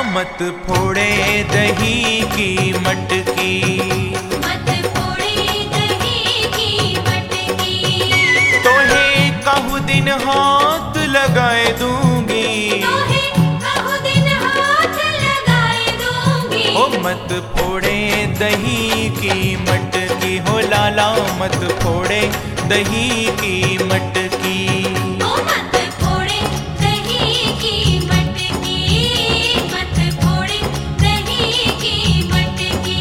मत फोड़े दही की मटकी, मत फोड़े दही की मटकी। तोहे कहू दिन हाथ लगाए दूंगी, तोहे कहू दिन हाथ लगाए दूंगी। ओ मत फोड़े दही की मटकी, हो लाला मत फोड़े दही की मटकी। ओ मत फोड़े दही की मटकी, मत फोड़े दही की मटकी।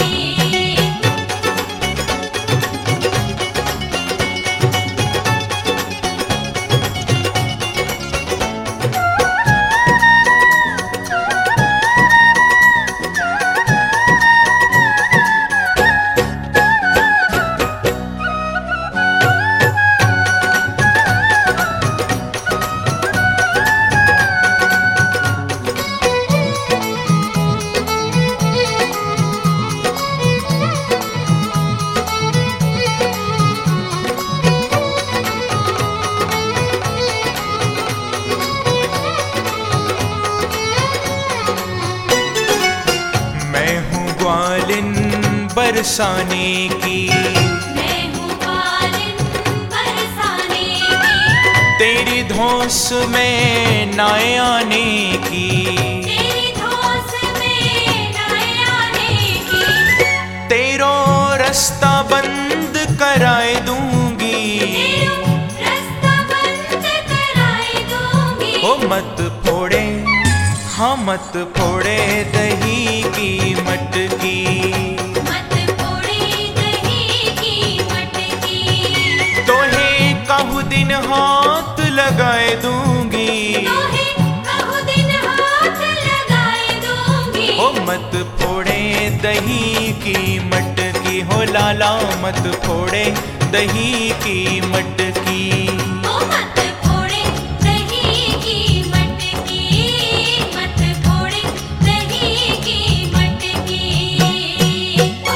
ग्वालिन बरसाने की, मैं हूँ ग्वालिन बरसाने की। तेरी धौंस में नाए आने की, तेरी धौंस में नाए आने की। तेरो रास्ता बंद कराए दूंगी, तेरो रास्ता बंद कराए दूंगी। ओ मत फोड़े, हाँ मत फोड़े दही की मटकी, मत फोड़े दही की मटकी। तोहे कहू दिन हाथ लगाए दूंगी, तोहे कहू दिन हाथ लगाए दूंगी। ओ मत फोड़े दही की मटकी, हो लाला मत फोड़े दही की मटकी। ओ मत फोड़े दही की मटकी, मत फोड़े दही की मटकी। ओ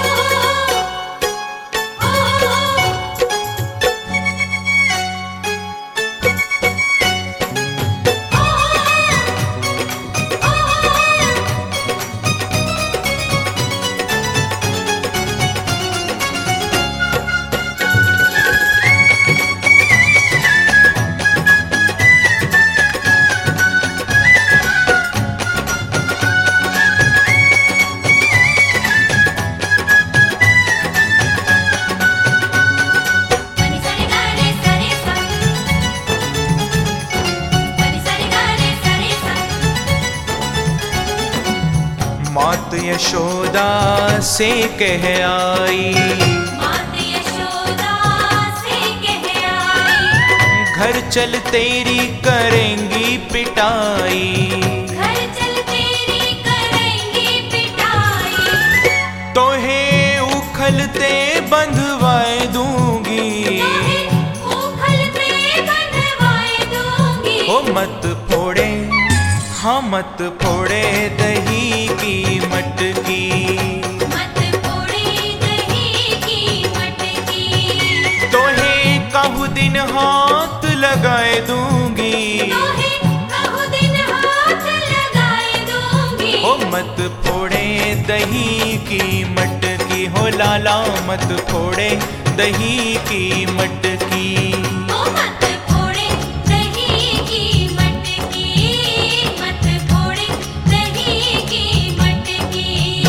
मात यशोदा से कह आई, मात यशोदा से कह आई। घर चल तेरी करेंगी पिटाई, घर चल तेरी करेंगी पिटाई। तोहे उखलते बंधवाए दूंगी, तोहे उखलते बंधवाए दूंगी। ओ मत फोड़े, हाँ मत फोड़े दही की मटकी, मत फोड़े दही की मटकी। तोहे कहू दिन हाथ लगाए दूंगी, तोहे कहू दिन हाथ लगाए दूंगी। ओ मत फोड़े दही की मटकी, हो लाला मत फोड़े दही की मटकी। ओ मत फोड़े दही की मटकी, मत फोड़े दही की मटकी।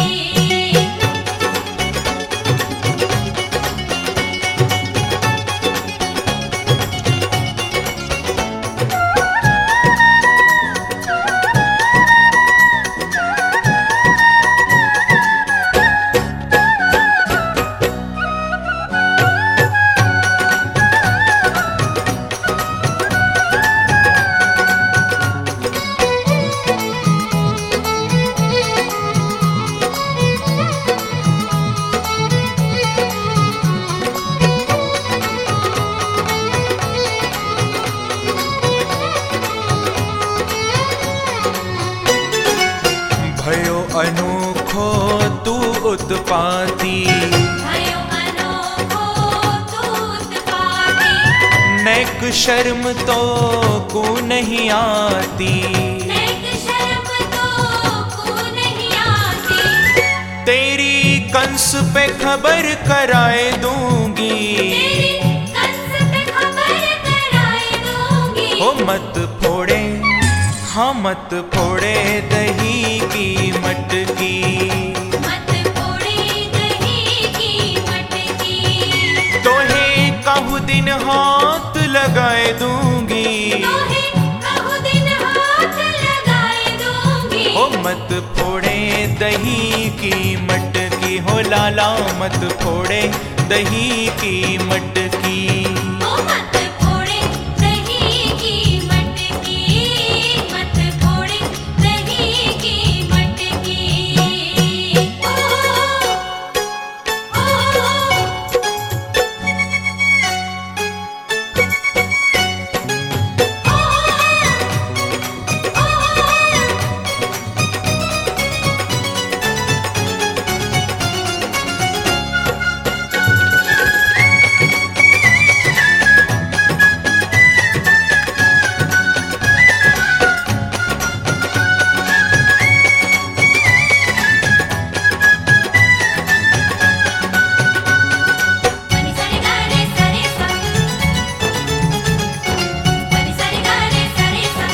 अनोखो तू उत्पाती, भयो अनोखो तू उत्पाती। नेक शर्म तो को नहीं आती, नेक शर्म तो को कंस पे खबर कराए दूंगी, तेरी कंस पे खबर कराए दूंगी। हो मत फोड़े, हाँ मत फोड़े दही की मटकी, मत फोड़े दही की मटकी। तोहे कहूँ दिन हाथ लगाए दूंगी, तोहे कहूँ दिन हाथ लगाए दूंगी। हो मत फोड़े दही की मटकी, हो लाला मत फोड़े दही की मटकी। ओ मत फोड़े दही की मटकी, मत फोड़े दही की मटकी। पनी सरे गारे सरे सा, पनी सरे गारे सरे सा।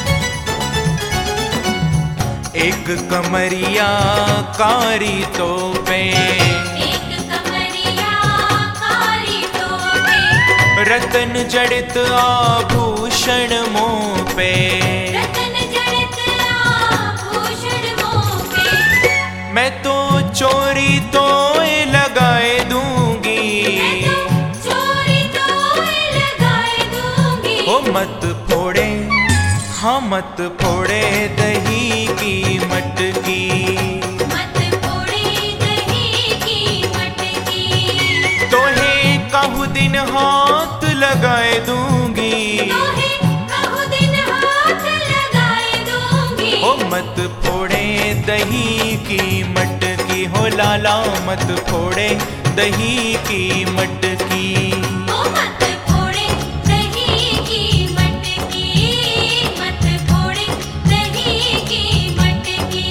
एक कमरिया कारी तो पे, एक कमरिया कारी तोपे, रतन जड़ित आभूषण मुँह पे, रतन जड़ित आभूषण मुँह पे। मैं तो चोरी तो लगाए दूंगी, मैं तो चोरी तोए लगाए दूंगी। हो मत फोड़े, हाँ मत फोड़े दही की मटकी, मत फोड़े दही की मटकी। तोहे कहूँ दिन हाथ लगाए दूंगी, तोहे कहूँ दिन हाथ लगाए दूंगी। हो मत फोड़े दही की मटकी, हो लाला मत फोड़े दही की मटकी। ओ मत फोड़े दही की मटकी, मत फोड़े दही की मटकी।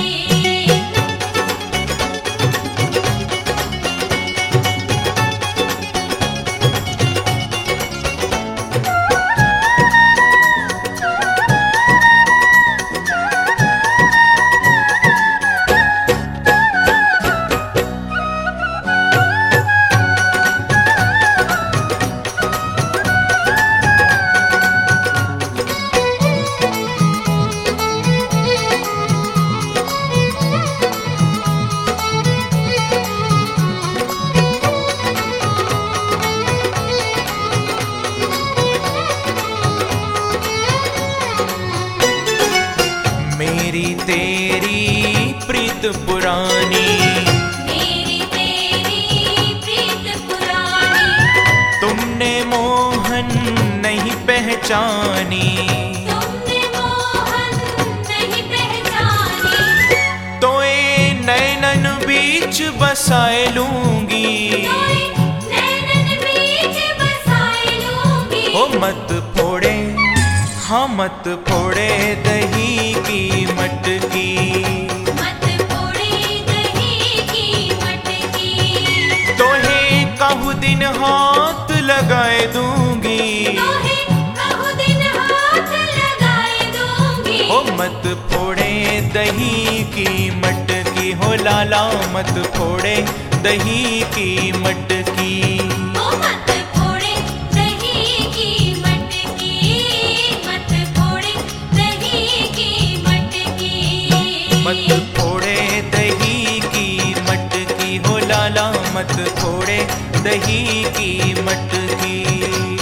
मेरी तेरी प्रीत पुरानी, मेरी तेरी प्रीत पुरानी, तुमने मोहन नहीं पहचानी, तुमने मोहन नहीं पहचानी। तो ए नैनन बीच बसाए लूंगी, तोए नैनन बीच बसाए लूंगी। हो मत फोड़े, हाँ मत फोड़े दही की मटकी, मत फोड़े दही की मटकी। तोहे कहूँ दिन हाथ लगाए दूंगी, तोहे कहूँ दिन हाथ लगाए दूंगी। हो मत फोड़े दही की मटकी, हो लाला मत फोड़े दही की मटकी। ओ मत फोड़े दही की मटकी, मत फोड़े दही की मटकी। मत फोड़े दही की मटकी, हो लाला मत फोड़े दही की मटकी।